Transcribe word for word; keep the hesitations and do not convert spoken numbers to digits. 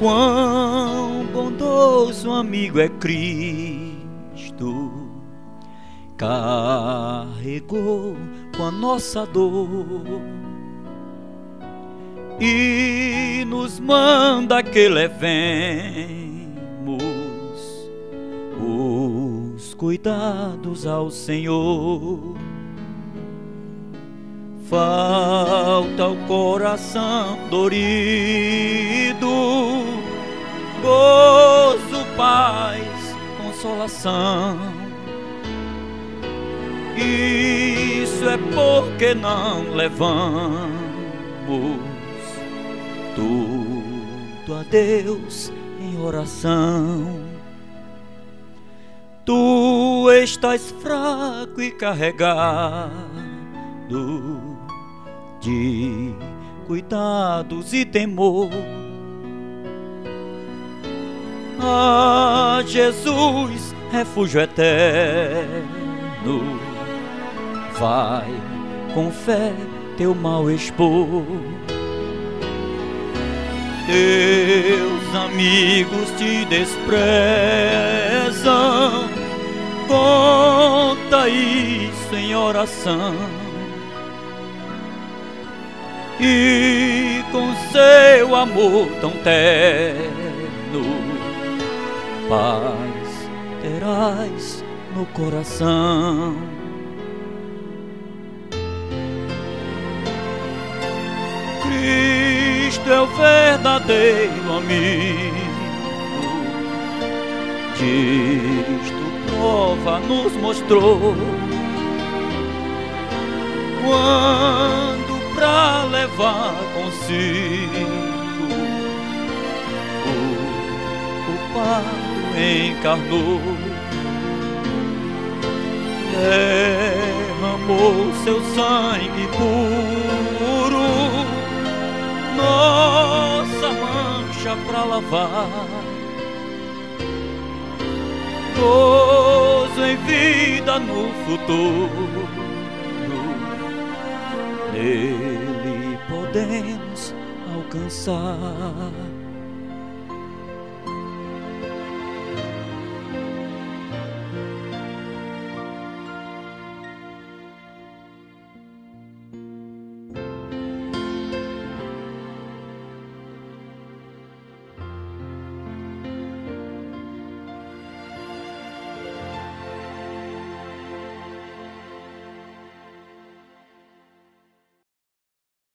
Quão bondoso amigo é Cristo, carregou com a nossa dor e nos manda que levemos os cuidados ao Senhor. Falta o coração dorido, gozo, paz, consolação. Isso é porque não levamos tudo a Deus em oração. Tu estás fraco e carregado de cuidados e temor. Ah, Jesus, refúgio eterno, vai com fé teu mal expor. Teus amigos te desprezam, conta isso em oração. E com seu amor tão terno, paz terás no coração. Cristo é o verdadeiro amigo, disto prova nos mostrou. Quando pra levar consigo o culpado encarnou, derramou seu sangue puro, nossa mancha pra lavar, gozo em vida no futuro. Nele podemos alcançar.